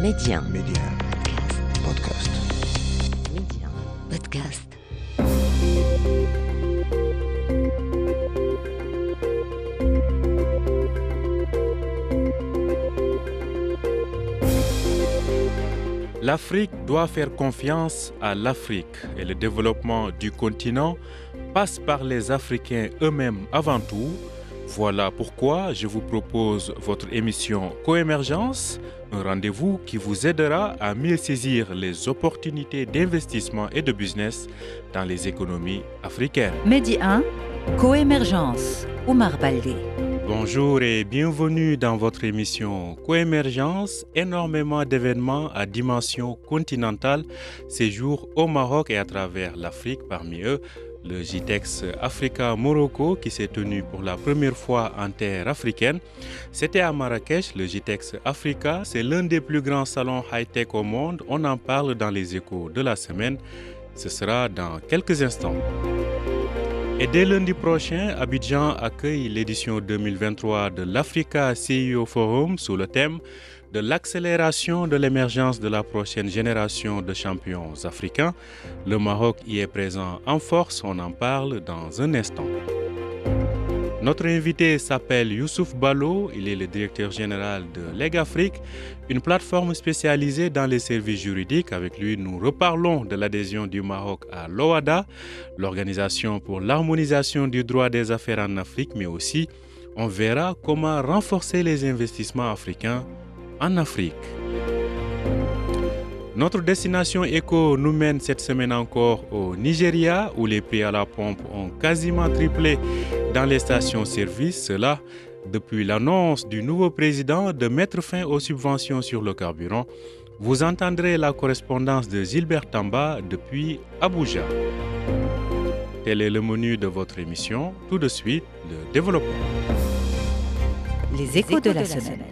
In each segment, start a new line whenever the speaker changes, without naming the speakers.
Média.
Podcast.
Média. Podcast.
L'Afrique doit faire confiance à l'Afrique et le développement du continent passe par les Africains eux-mêmes avant tout. Voilà pourquoi je vous propose votre émission Coémergence, un rendez-vous qui vous aidera à mieux saisir les opportunités d'investissement et de business dans les économies africaines.
Média 1, Coémergence, Oumar Baldé.
Bonjour et bienvenue dans votre émission Coémergence. Énormément d'événements à dimension continentale séjour au Maroc et à travers l'Afrique, parmi eux le GITEX Africa Morocco qui s'est tenu pour la première fois en terre africaine. C'était à Marrakech, le GITEX Africa. C'est l'un des plus grands salons high-tech au monde. On en parle dans les échos de la semaine. Ce sera dans quelques instants. Et dès lundi prochain, Abidjan accueille l'édition 2023 de l'Africa CEO Forum sous le thème de l'accélération de l'émergence de la prochaine génération de champions africains. Le Maroc y est présent en force, on en parle dans un instant. Notre invité s'appelle Youssouf Ballo, il est le directeur général de LegAfrique, une plateforme spécialisée dans les services juridiques. Avec lui, nous reparlons de l'adhésion du Maroc à l'OHADA, l'Organisation pour l'harmonisation du droit des affaires en Afrique, mais aussi on verra comment renforcer les investissements africains en Afrique. Notre destination éco nous mène cette semaine encore au Nigeria où les prix à la pompe ont quasiment triplé dans les stations-service. Cela depuis l'annonce du nouveau président de mettre fin aux subventions sur le carburant. Vous entendrez la correspondance de Gilbert Tamba depuis Abuja. Tel est le menu de votre émission. Tout de suite, le développement.
Les échos de la semaine.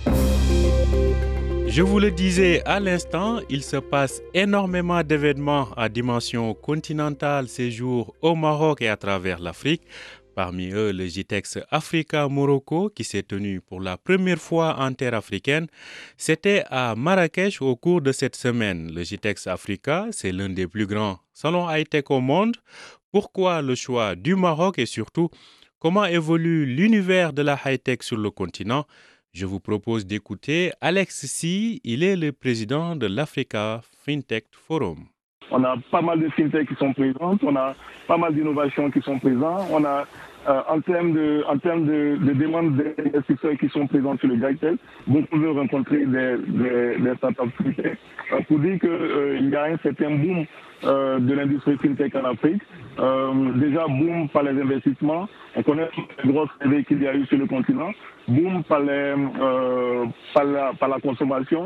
Je vous le disais à l'instant, il se passe énormément d'événements à dimension continentale ces jours au Maroc et à travers l'Afrique. Parmi eux, le GITEX Africa Morocco qui s'est tenu pour la première fois en terre africaine. C'était à Marrakech au cours de cette semaine. Le GITEX Africa, c'est l'un des plus grands salons high-tech au monde. Pourquoi le choix du Maroc et surtout, comment évolue l'univers de la high-tech sur le continent? Je vous propose d'écouter Alex Si, il est le président de l'Africa FinTech Forum.
On a pas mal de fintech qui sont présentes, on a pas mal d'innovations qui sont présentes, on a en termes de demandes d'investisseurs qui sont présents sur le GAITEL, vous pouvez rencontrer des startups fintech pour dire qu'il y a un certain boom de l'industrie fintech en Afrique. Déjà boom par les investissements, on connaît toutes les grosses levées qu'il y a eu sur le continent, boom par la consommation.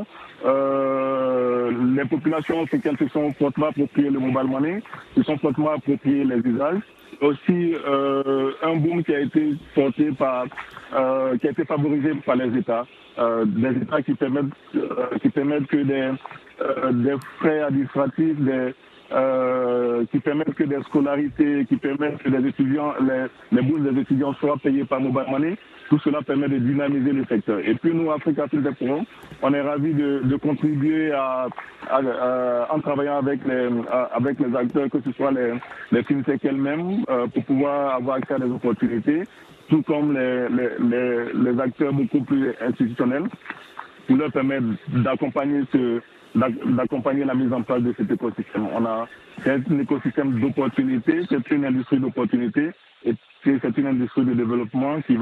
Les populations africaines se sont fortement appropriées le mobile money, se sont fortement appropriées les usages. Aussi un boom qui a été porté qui a été favorisé par les États, des États qui permettent que des frais administratifs, qui permettent que des scolarités, qui permettent que les étudiants, les bourses des étudiants soient payées par mobile money. Tout cela permet de dynamiser le secteur. Et puis nous, Africa FinTech Forum, on est ravis de contribuer en travaillant avec les acteurs, que ce soit les fintech elles-mêmes, pour pouvoir avoir accès à des opportunités, tout comme les acteurs beaucoup plus institutionnels, pour leur permettre d'accompagner la mise en place de cet écosystème. C'est un écosystème d'opportunités, c'est une industrie d'opportunités et c'est une industrie de développement qui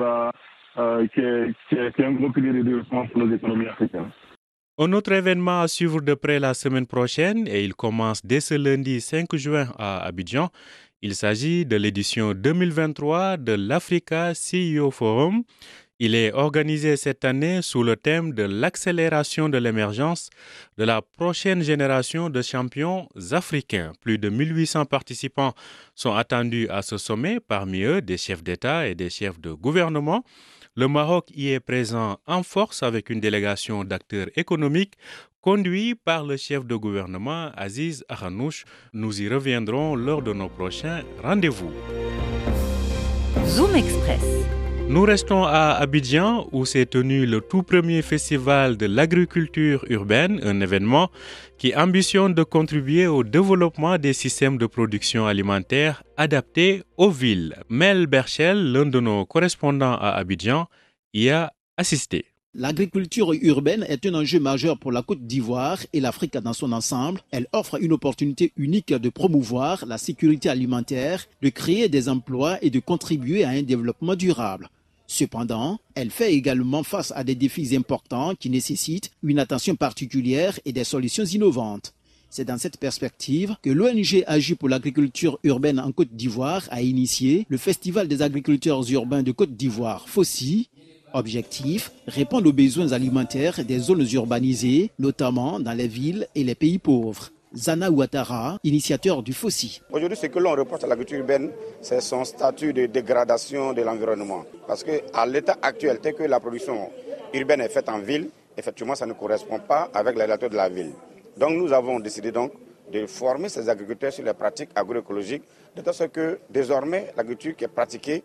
est un gros pilier de développement pour nos économies africaines.
Un autre événement à suivre de près la semaine prochaine et il commence dès ce lundi 5 juin à Abidjan. Il s'agit de l'édition 2023 de l'Africa CEO Forum. Il est organisé cette année sous le thème de l'accélération de l'émergence de la prochaine génération de champions africains. Plus de 1800 participants sont attendus à ce sommet, parmi eux des chefs d'État et des chefs de gouvernement. Le Maroc y est présent en force avec une délégation d'acteurs économiques conduits par le chef de gouvernement Aziz Akhanouch. Nous y reviendrons lors de nos prochains rendez-vous.
Zoom Express.
Nous restons à Abidjan où s'est tenu le tout premier festival de l'agriculture urbaine, un événement qui ambitionne de contribuer au développement des systèmes de production alimentaire adaptés aux villes. Mel Berchel, l'un de nos correspondants à Abidjan, y a assisté.
L'agriculture urbaine est un enjeu majeur pour la Côte d'Ivoire et l'Afrique dans son ensemble. Elle offre une opportunité unique de promouvoir la sécurité alimentaire, de créer des emplois et de contribuer à un développement durable. Cependant, elle fait également face à des défis importants qui nécessitent une attention particulière et des solutions innovantes. C'est dans cette perspective que l'ONG Agit pour l'agriculture urbaine en Côte d'Ivoire a initié le Festival des agriculteurs urbains de Côte d'Ivoire, FOSI. Objectif, répondre aux besoins alimentaires des zones urbanisées, notamment dans les villes et les pays pauvres. Zana Ouattara, initiateur du FOSI.
Aujourd'hui, ce que l'on reproche à l'agriculture urbaine, c'est son statut de dégradation de l'environnement. Parce qu'à l'état actuel, tel que la production urbaine est faite en ville, effectivement, ça ne correspond pas avec la réalité de la ville. Donc nous avons décidé de former ces agriculteurs sur les pratiques agroécologiques, de sorte que désormais, l'agriculture qui est pratiquée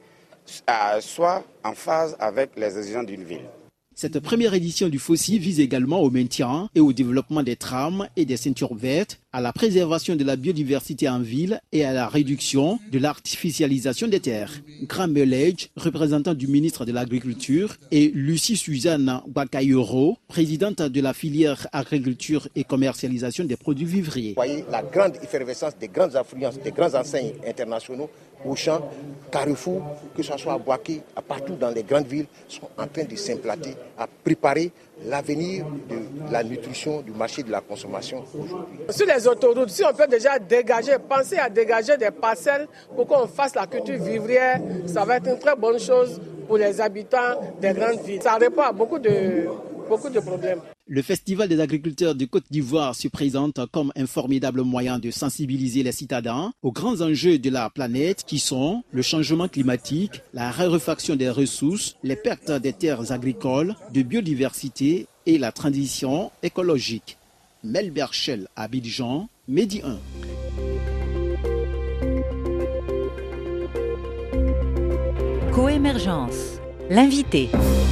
soit en phase avec les exigences d'une ville.
Cette première édition du FOSI vise également au maintien et au développement des trames et des ceintures vertes, à la préservation de la biodiversité en ville et à la réduction de l'artificialisation des terres. Grand Melej, représentant du ministre de l'Agriculture, et Lucie Suzanne Bakayoro, présidente de la filière agriculture et commercialisation des produits vivriers.
Vous voyez la grande effervescence des grandes affluences, des grands enseignes internationaux, Auchan, Carrefour, que ce soit à Boaké, partout dans les grandes villes, sont en train de s'implanter, à préparer l'avenir de la nutrition, du marché de la consommation aujourd'hui.
Sur les autoroutes, si on peut déjà penser à dégager des parcelles pour qu'on fasse la culture vivrière, ça va être une très bonne chose pour les habitants des grandes villes. Ça répond à beaucoup de problèmes.
Le Festival des agriculteurs de Côte d'Ivoire se présente comme un formidable moyen de sensibiliser les citadins aux grands enjeux de la planète qui sont le changement climatique, la raréfaction des ressources, les pertes des terres agricoles, de biodiversité et la transition écologique. Mel Berchel, Abidjan, Medi 1.
Coémergence, l'invité.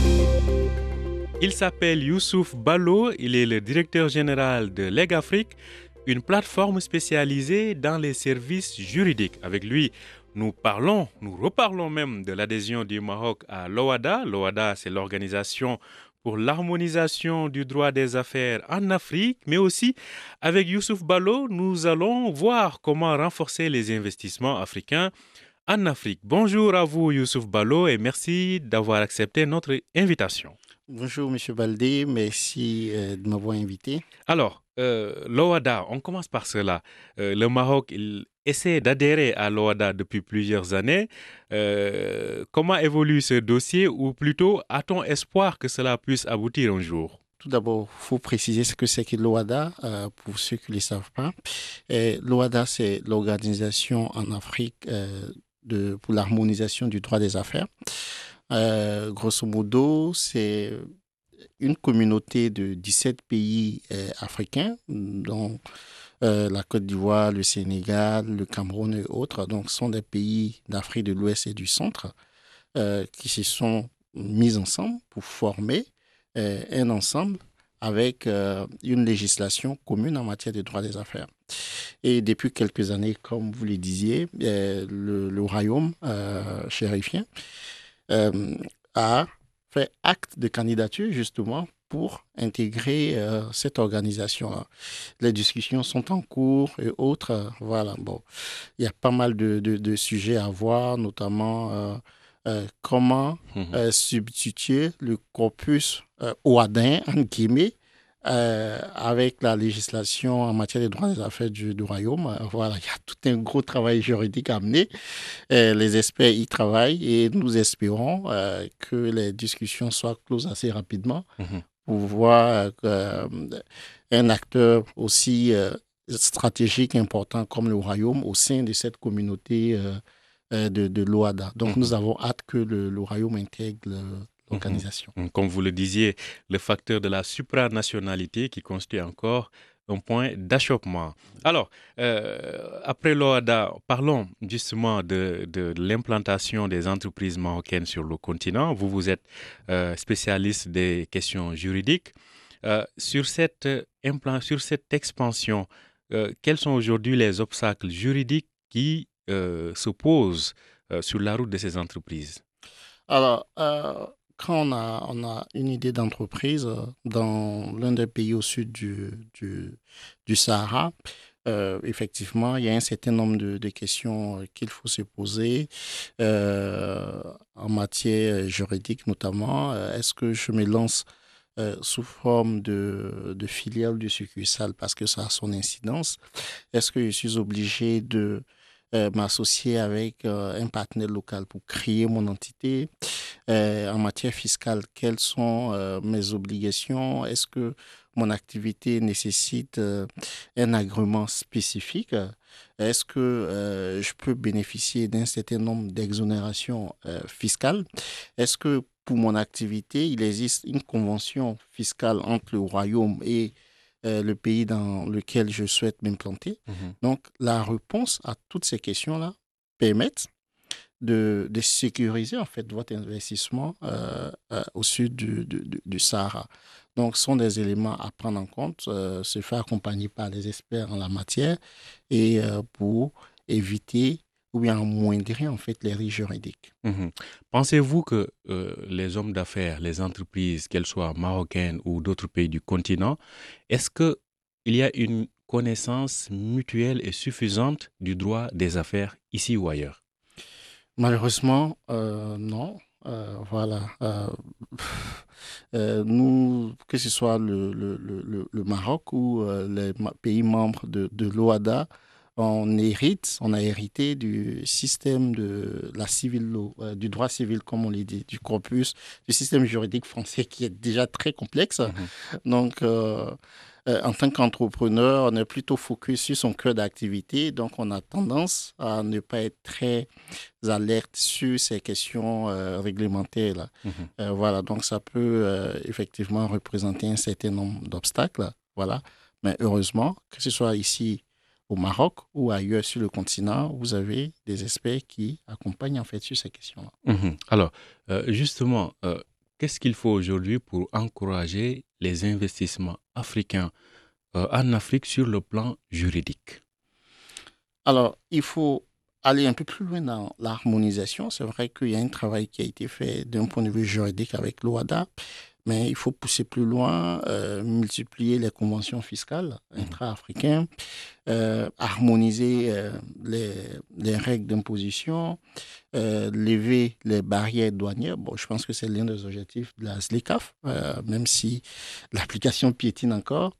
Il s'appelle Youssouf Ballo, il est le directeur général de Leg Afrique, une plateforme spécialisée dans les services juridiques. Avec lui, nous reparlons même de l'adhésion du Maroc à l'OHADA. L'OHADA, c'est l'organisation pour l'harmonisation du droit des affaires en Afrique, mais aussi avec Youssouf Ballo, nous allons voir comment renforcer les investissements africains en Afrique. Bonjour à vous Youssouf Ballo et merci d'avoir accepté notre invitation.
Bonjour M. Baldé, merci de m'avoir invité.
Alors, l'OHADA, on commence par cela. Le Maroc, il essaie d'adhérer à l'OHADA depuis plusieurs années. Comment évolue ce dossier ou plutôt a-t-on espoir que cela puisse aboutir un jour ?
Tout d'abord, il faut préciser ce que c'est que l'OHADA, pour ceux qui ne le savent pas. L'OHADA, c'est l'organisation en Afrique pour l'harmonisation du droit des affaires. Grosso modo, c'est une communauté de 17 pays africains, dont la Côte d'Ivoire, le Sénégal, le Cameroun et autres. Donc, ce sont des pays d'Afrique de l'Ouest et du Centre qui se sont mis ensemble pour former un ensemble avec une législation commune en matière de droit des affaires. Et depuis quelques années, comme vous le disiez, le royaume chérifien a fait acte de candidature justement pour intégrer cette organisation-là. Les discussions sont en cours et autres. Voilà, bon, il y a pas mal de sujets à voir, notamment comment substituer le corpus ouadin, en guillemets, avec la législation en matière de droits des affaires du royaume. Voilà, il y a tout un gros travail juridique à mener. Les experts y travaillent et nous espérons que les discussions soient closes assez rapidement pour voir un acteur aussi stratégique important comme le royaume au sein de cette communauté de l'OHADA. Donc nous avons hâte que le royaume intègre l'organisation.
Comme vous le disiez, le facteur de la supranationalité qui constitue encore un point d'achoppement. Alors, après l'OADA, parlons justement de l'implantation des entreprises marocaines sur le continent. Vous êtes spécialiste des questions juridiques. Sur cette expansion, quels sont aujourd'hui les obstacles juridiques qui se posent sur la route de ces entreprises?
Alors, quand on a une idée d'entreprise dans l'un des pays au sud du Sahara, effectivement, il y a un certain nombre de questions qu'il faut se poser en matière juridique notamment. Est-ce que je me lance sous forme de filiale ou de succursale parce que ça a son incidence? Est-ce que je suis obligé de m'associer avec un partenaire local pour créer mon entité? En matière fiscale, quelles sont mes obligations? Est-ce que mon activité nécessite un agrément spécifique? Est-ce que je peux bénéficier d'un certain nombre d'exonérations fiscales? Est-ce que pour mon activité, il existe une convention fiscale entre le royaume et le pays dans lequel je souhaite m'implanter? Donc, la réponse à toutes ces questions-là permettent de sécuriser en fait votre investissement au sud du Sahara. Donc, ce sont des éléments à prendre en compte, se faire accompagner par des experts en la matière et pour éviter ou bien amoindrir en fait les risques juridiques.
Pensez-vous que les hommes d'affaires, les entreprises, qu'elles soient marocaines ou d'autres pays du continent, est-ce qu'il y a une connaissance mutuelle et suffisante du droit des affaires ici ou ailleurs?
Malheureusement, non. Voilà. Nous, que ce soit le Maroc ou les pays membres de l'OADA, on a hérité du système de la civil law, du droit civil, comme on l'a dit, du corpus, du système juridique français qui est déjà très complexe. Donc, en tant qu'entrepreneur, on est plutôt focus sur son cœur d'activité. Donc, on a tendance à ne pas être très alerte sur ces questions réglementaires. Voilà, donc ça peut effectivement représenter un certain nombre d'obstacles. Voilà. Mais heureusement, que ce soit ici au Maroc ou ailleurs sur le continent, vous avez des experts qui accompagnent en fait sur ces questions-là.
Alors, justement, qu'est-ce qu'il faut aujourd'hui pour encourager les investissements africains en Afrique sur le plan juridique?
Alors, il faut aller un peu plus loin dans l'harmonisation. C'est vrai qu'il y a un travail qui a été fait d'un point de vue juridique avec l'OADA, mais il faut pousser plus loin, multiplier les conventions fiscales intra-africaines, harmoniser les règles d'imposition, lever les barrières douanières. Bon, je pense que c'est l'un des objectifs de la SLECAF, même si l'application piétine encore.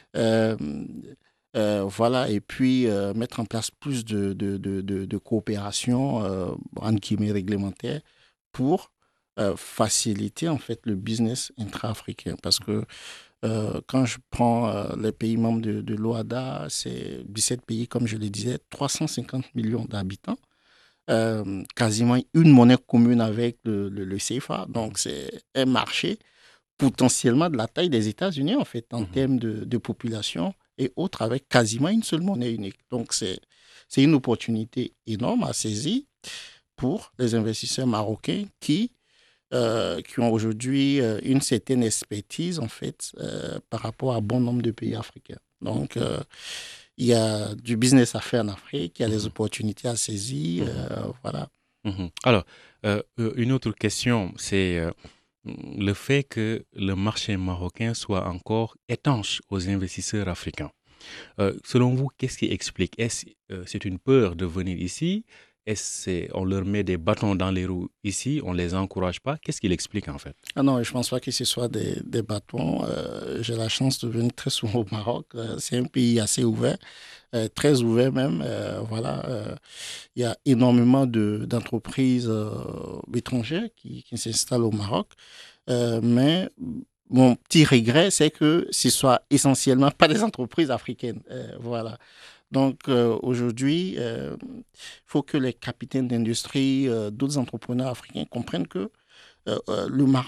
Voilà, et puis mettre en place plus de coopération entre guillemets réglementaire pour faciliter en fait le business intra-africain. Parce que quand je prends les pays membres de l'OADA, c'est 17 pays, comme je le disais, 350 millions d'habitants, quasiment une monnaie commune avec le CFA. Donc, c'est un marché potentiellement de la taille des États-Unis, en fait, en termes de population et autres, avec quasiment une seule monnaie unique. Donc, c'est une opportunité énorme à saisir pour les investisseurs marocains qui ont aujourd'hui une certaine expertise, en fait, par rapport à bon nombre de pays africains. Donc, il y a du business à faire en Afrique, il y a des opportunités à saisir, voilà.
Alors, une autre question, c'est le fait que le marché marocain soit encore étanche aux investisseurs africains. Selon vous, qu'est-ce qui explique? Est-ce c'est une peur de venir ici? On leur met des bâtons dans les roues ici, on ne les encourage pas? Qu'est-ce qui l'explique en fait?
Ah non, je ne pense pas que ce soit des bâtons. J'ai la chance de venir très souvent au Maroc. C'est un pays assez ouvert, très ouvert même. Voilà, il y a énormément d'entreprises étrangères qui s'installent au Maroc. Mais mon petit regret, c'est que ce soit essentiellement pas des entreprises africaines. Voilà. Donc aujourd'hui, il faut que les capitaines d'industrie, d'autres entrepreneurs africains comprennent que le Maroc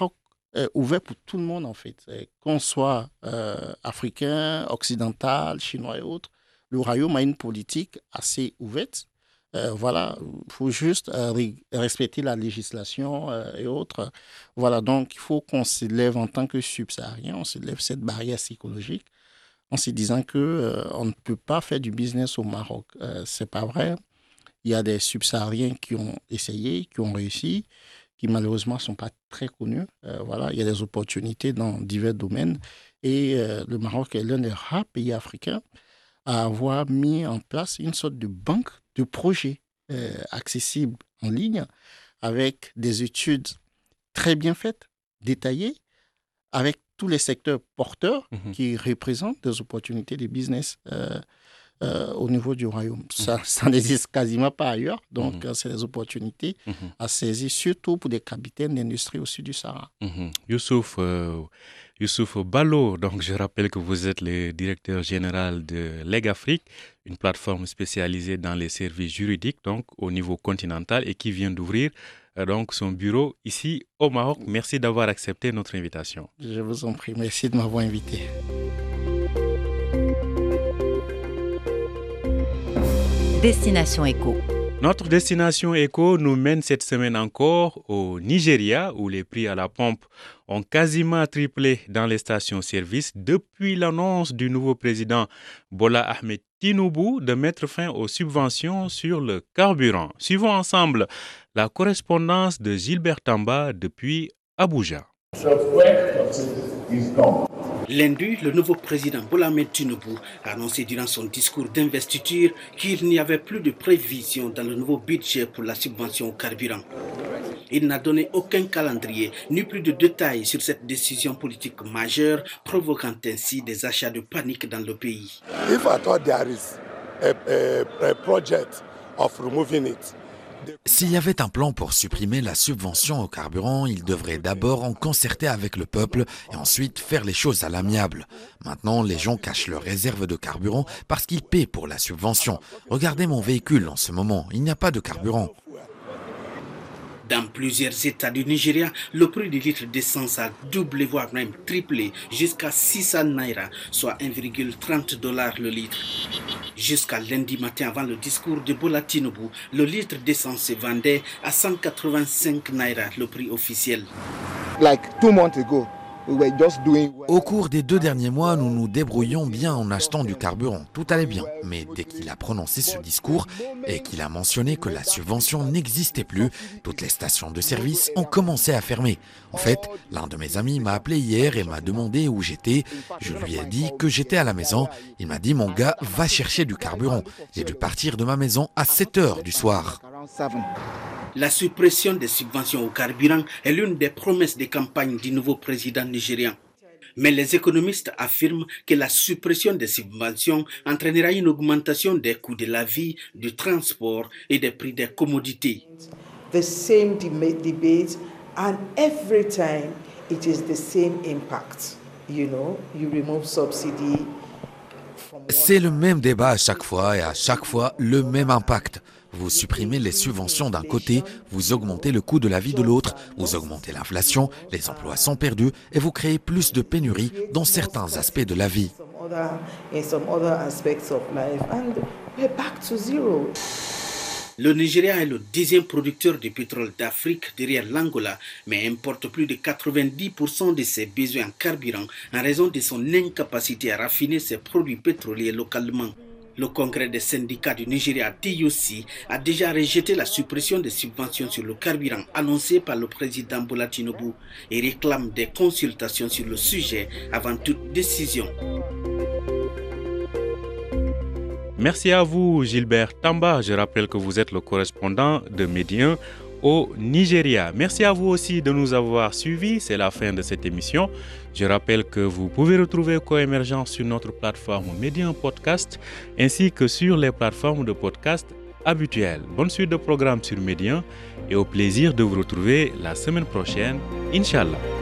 ouvert pour tout le monde, en fait. Qu'on soit africain, occidental, chinois et autres, le royaume a une politique assez ouverte. Voilà, il faut juste respecter la législation et autres. Voilà, donc il faut qu'on se lève en tant que subsaharien, on se lève cette barrière psychologique en se disant qu'on ne peut pas faire du business au Maroc. C'est pas vrai. Il y a des subsahariens qui ont essayé, qui ont réussi, qui malheureusement ne sont pas très connus. Voilà, il y a des opportunités dans divers domaines. Et le Maroc est l'un des rares pays africains à avoir mis en place une sorte de banque de projets accessibles en ligne avec des études très bien faites, détaillées, avec tous les secteurs porteurs qui représentent des opportunités de business au niveau du royaume. Ça n'existe quasiment pas ailleurs, donc c'est des opportunités à saisir, surtout pour des capitaines d'industrie au sud du Sahara.
Youssouf Ballo, donc je rappelle que vous êtes le directeur général de Leg Afrique, une plateforme spécialisée dans les services juridiques donc au niveau continental et qui vient d'ouvrir donc son bureau ici au Maroc. Merci d'avoir accepté notre invitation.
Je vous en prie, merci de m'avoir invité.
Destination Éco.
Notre destination éco nous mène cette semaine encore au Nigeria où les prix à la pompe ont quasiment triplé dans les stations-service depuis l'annonce du nouveau président Bola Ahmed Tinubu de mettre fin aux subventions sur le carburant. Suivons ensemble la correspondance de Gilbert Tamba depuis Abuja.
Lundi, le nouveau président Bola Ahmed Tinubu a annoncé durant son discours d'investiture qu'il n'y avait plus de prévision dans le nouveau budget pour la subvention au carburant. Il n'a donné aucun calendrier, ni plus de détails sur cette décision politique majeure, provoquant ainsi des achats de panique dans le pays.
If I thought there is a project of removing it,
s'il y avait un plan pour supprimer la subvention au carburant, il devrait d'abord en concerter avec le peuple et ensuite faire les choses à l'amiable. Maintenant, les gens cachent leurs réserves de carburant parce qu'ils paient pour la subvention. Regardez mon véhicule en ce moment, il n'y a pas de carburant.
Dans plusieurs États du Nigeria, le prix du litre d'essence a doublé, voire même triplé, jusqu'à 600 naira, soit $1,30 le litre. Jusqu'à lundi matin, avant le discours de Bola Tinubu, le litre d'essence se vendait à 185 naira, le prix officiel.
Like 2 months ago, we were just doing well.
Au cours des 2 derniers mois, nous nous débrouillions bien en achetant du carburant. Tout allait bien. Mais dès qu'il a prononcé ce discours et qu'il a mentionné que la subvention n'existait plus, toutes les stations de service ont commencé à fermer. En fait, l'un de mes amis m'a appelé hier et m'a demandé où j'étais. Je lui ai dit que j'étais à la maison. Il m'a dit, mon gars, va chercher du carburant. J'ai dû partir de ma maison à 7h du soir.
La suppression des subventions au carburant est l'une des promesses de campagne du nouveau président nigérian. Mais les économistes affirment que la suppression des subventions entraînera une augmentation des coûts de la vie, du transport et des prix des commodités.
The same debate, and every time it is the same impact. You know, you remove subsidy.
C'est le même débat à chaque fois et à chaque fois le même impact. Vous supprimez les subventions d'un côté, vous augmentez le coût de la vie de l'autre, vous augmentez l'inflation, les emplois sont perdus et vous créez plus de pénuries dans certains aspects de la vie.
Le Nigeria est le 10e producteur de pétrole d'Afrique derrière l'Angola, mais importe plus de 90% de ses besoins en carburant en raison de son incapacité à raffiner ses produits pétroliers localement. Le congrès des syndicats du Nigeria, TUC, a déjà rejeté la suppression des subventions sur le carburant annoncée par le président Bola Tinubu et réclame des consultations sur le sujet avant toute décision.
Merci à vous, Gilbert Tamba. Je rappelle que vous êtes le correspondant de Média au Nigeria. Merci à vous aussi de nous avoir suivis. C'est la fin de cette émission. Je rappelle que vous pouvez retrouver Coémergence sur notre plateforme Média Podcast ainsi que sur les plateformes de podcast habituelles. Bonne suite de programmes sur Média et au plaisir de vous retrouver la semaine prochaine, Inch'Allah.